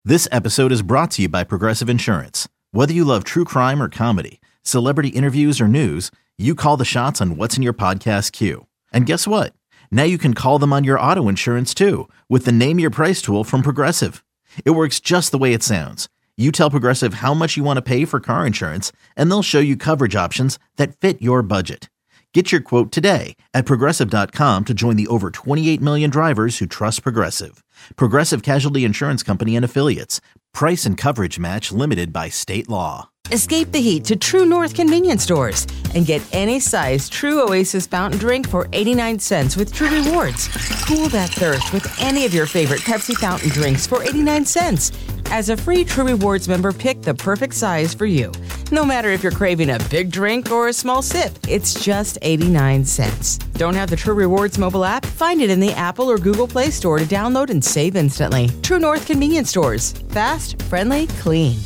This episode is brought to you by Progressive Insurance. Whether you love true crime or comedy, celebrity interviews or news, you call the shots on what's in your podcast queue. And guess what? Now you can call them on your auto insurance too with the Name Your Price tool from Progressive. It works just the way it sounds. You tell Progressive how much you want to pay for car insurance, and they'll show you coverage options that fit your budget. Get your quote today at Progressive.com to join the over 28 million drivers who trust Progressive. Progressive Casualty Insurance Company and Affiliates. Price and coverage match limited by state law. Escape the heat to True North convenience stores and get any size True Oasis fountain drink for 89 cents with True Rewards. Cool that thirst with any of your favorite Pepsi fountain drinks for 89 cents. As a free True Rewards member, pick the perfect size for you. No matter if you're craving a big drink or a small sip, it's just 89 cents. Don't have the True Rewards mobile app? Find it in the Apple or Google Play Store to download and save instantly. True North convenience stores. Fast, friendly, clean.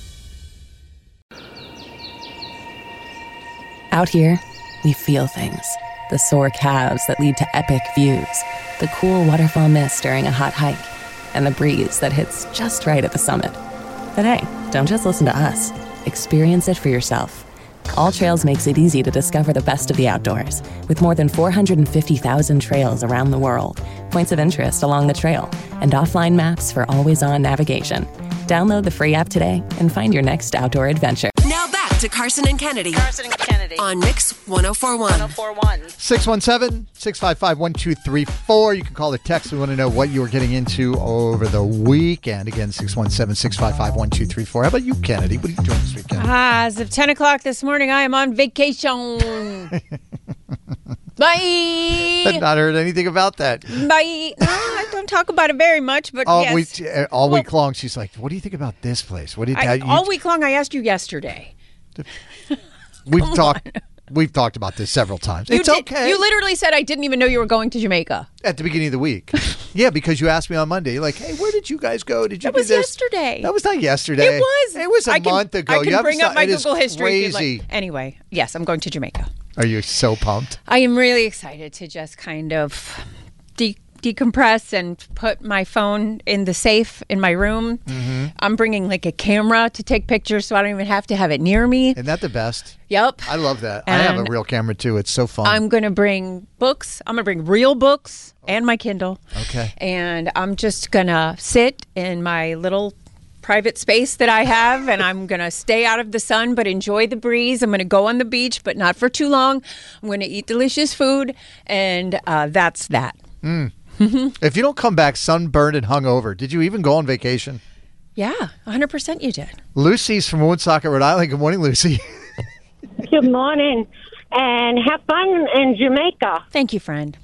Out here, we feel things. The sore calves that lead to epic views, the cool waterfall mist during a hot hike, and the breeze that hits just right at the summit. But hey, don't just listen to us. Experience it for yourself. All Trails makes it easy to discover the best of the outdoors, with more than 450,000 trails around the world, points of interest along the trail, and offline maps for always-on navigation. Download the free app today and find your next outdoor adventure. Now back to Carson and Kennedy. On Mix 1041. 617-655-1234. You can call or text. We want to know what you were getting into over the weekend. Again, 617-655-1234. How about you, Kennedy? What are you doing this weekend? As of 10 o'clock this morning, I am on vacation. Bye. I've not heard anything about that. Bye. I don't talk about it very much, but yes. All week long, she's like, what do you think about this place? What did all week long, I asked you yesterday. We've talked about this several times. It's okay. You literally said I didn't even know you were going to Jamaica. At the beginning of the week. Yeah, because you asked me on Monday, like, hey, where did you guys go? Did you do this? That was yesterday. That was not yesterday. It was. It was a month ago. I can bring up my Google history. Crazy. Anyway, yes, I'm going to Jamaica. Are you so pumped? I am really excited to just kind of decompress and put my phone in the safe in my room. Mm-hmm. I'm bringing like a camera to take pictures so I don't even have to have it near me. Isn't that the best? Yep. I love that. And I have a real camera too. It's so fun. I'm going to bring books. I'm going to bring real books and my Kindle. Okay. And I'm just going to sit in my little private space that I have, and I'm going to stay out of the sun but enjoy the breeze. I'm going to go on the beach, but not for too long. I'm going to eat delicious food, and that's that. If you don't come back sunburned and hungover, did you even go on vacation? Yeah, 100% you did. Lucy's from Woonsocket, Rhode Island. Good morning, Lucy. Good morning, and have fun in Jamaica. Thank you, friend.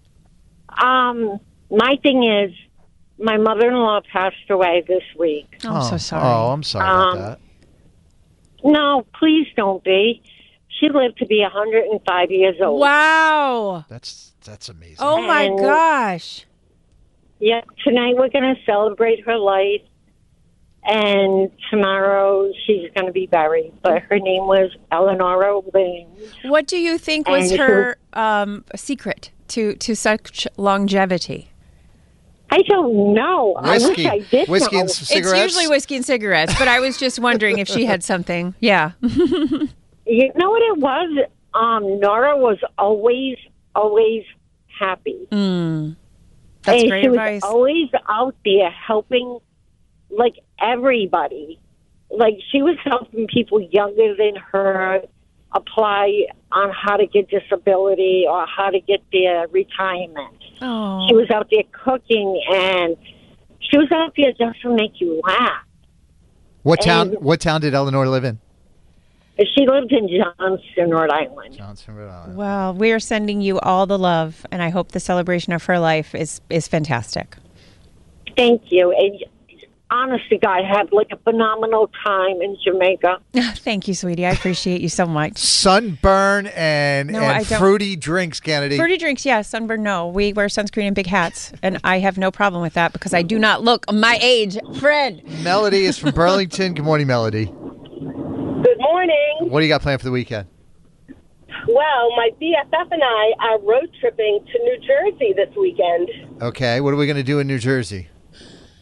My thing is, my mother-in-law passed away this week. I'm so sorry. Oh, I'm sorry about that. No, please don't be. She lived to be 105 years old. Wow. That's amazing. Oh, my gosh. Yeah, tonight we're going to celebrate her life, and tomorrow she's going to be buried. But her name was Eleanor Williams. What do you think was her secret to such longevity? I don't know. Whiskey. I wish I did Whiskey know. and cigarettes? It's usually whiskey and cigarettes, but I was just wondering if she had something. Yeah. You know what it was? Nora was always happy. That's and great she advice. was always out there helping, like, everybody. Like, she was helping people younger than her apply on how to get disability or how to get their retirement. Oh. She was out there cooking, and she was out there just to make you laugh. What town did Eleanor live in? She lived in Johnston, Rhode Island. Well, we are sending you all the love, and I hope the celebration of her life is fantastic. Thank you. And honest to God, had like a phenomenal time in Jamaica. Thank you, sweetie. I appreciate you so much. Sunburn and fruity drinks, Kennedy. Fruity drinks, yes. Sunburn, no. We wear sunscreen and big hats, and I have no problem with that because I do not look my age. Fred. Melody is from Burlington. Good morning, Melody. Good morning. What do you got planned for the weekend? Well, my BFF and I are road tripping to New Jersey this weekend. Okay. What are we going to do in New Jersey?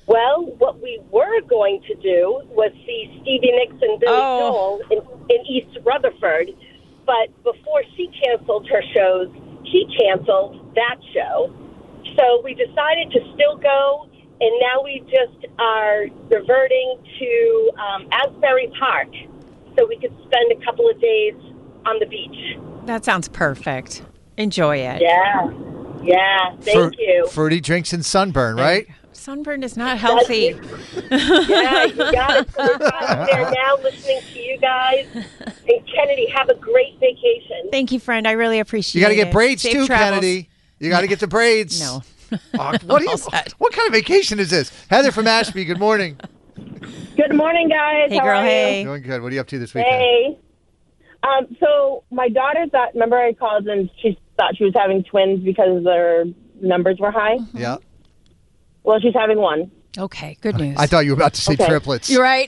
Well, what we were going to do was see Stevie Nicks and Billy Joel in East Rutherford, but before she canceled her shows, he canceled that show. So we decided to still go, and now we just are reverting to Asbury Park so we could spend a couple of days on the beach. That sounds perfect. Enjoy it. Yeah. Thank you. Fruity drinks and sunburn, right? Sunburn is not healthy. Yeah, you got it. So we're there now listening to you guys. And Kennedy, have a great vacation. Thank you, friend. I really appreciate it. You got to get braids Safe too, travels. Kennedy. You got to get the braids. No. What kind of vacation is this? Heather from Ashby, good morning. Good morning, guys. Hey, How girl. are you? Hey. Doing good. What are you up to this weekend? Hey. So my daughter thought, remember I called and she thought she was having twins because their numbers were high? Yeah. Well, she's having one. Okay, good news. I thought you were about to say triplets. You're right.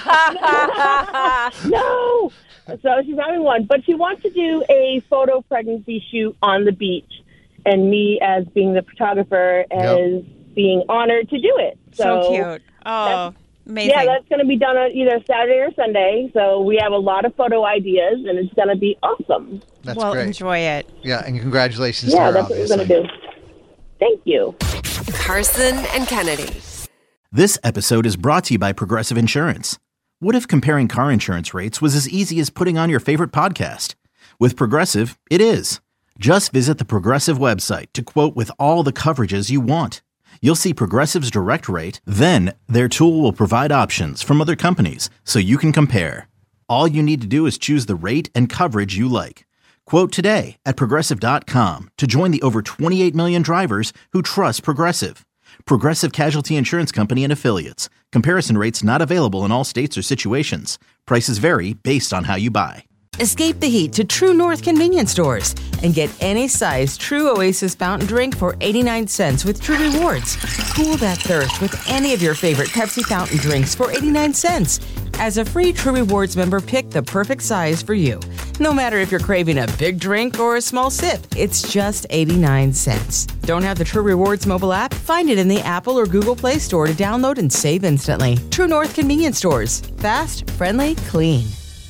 No. So she's having one, but she wants to do a photo pregnancy shoot on the beach, and me as being the photographer as being honored to do it. So cute. Oh, amazing. Yeah, that's going to be done on either Saturday or Sunday. So we have a lot of photo ideas, and it's going to be awesome. That's well, great. enjoy it. Yeah, and congratulations to her, That's obviously. what we're going to do. Thank you. Carson and Kennedy. This episode is brought to you by Progressive Insurance. What if comparing car insurance rates was as easy as putting on your favorite podcast? With Progressive, it is. Just visit the Progressive website to quote with all the coverages you want. You'll see Progressive's direct rate, then their tool will provide options from other companies so you can compare. All you need to do is choose the rate and coverage you like. Quote today at Progressive.com to join the over 28 million drivers who trust Progressive. Progressive Casualty Insurance Company and Affiliates. Comparison rates not available in all states or situations. Prices vary based on how you buy. Escape the heat to True North convenience stores and get any size True Oasis fountain drink for 89 cents with True Rewards. Cool that thirst with any of your favorite Pepsi fountain drinks for 89 cents. As a free True Rewards member, pick the perfect size for you. No matter if you're craving a big drink or a small sip, it's just 89 cents. Don't have the True Rewards mobile app? Find it in the Apple or Google Play Store to download and save instantly. True North convenience stores. Fast, friendly, clean.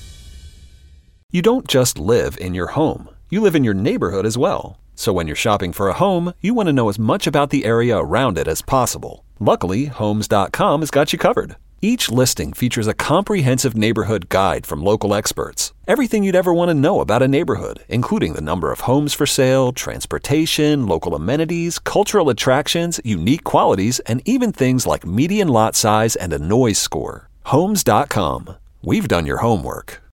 You don't just live in your home. You live in your neighborhood as well. So when you're shopping for a home, you want to know as much about the area around it as possible. Luckily, Homes.com has got you covered. Each listing features a comprehensive neighborhood guide from local experts. Everything you'd ever want to know about a neighborhood, including the number of homes for sale, transportation, local amenities, cultural attractions, unique qualities, and even things like median lot size and a noise score. Homes.com. We've done your homework.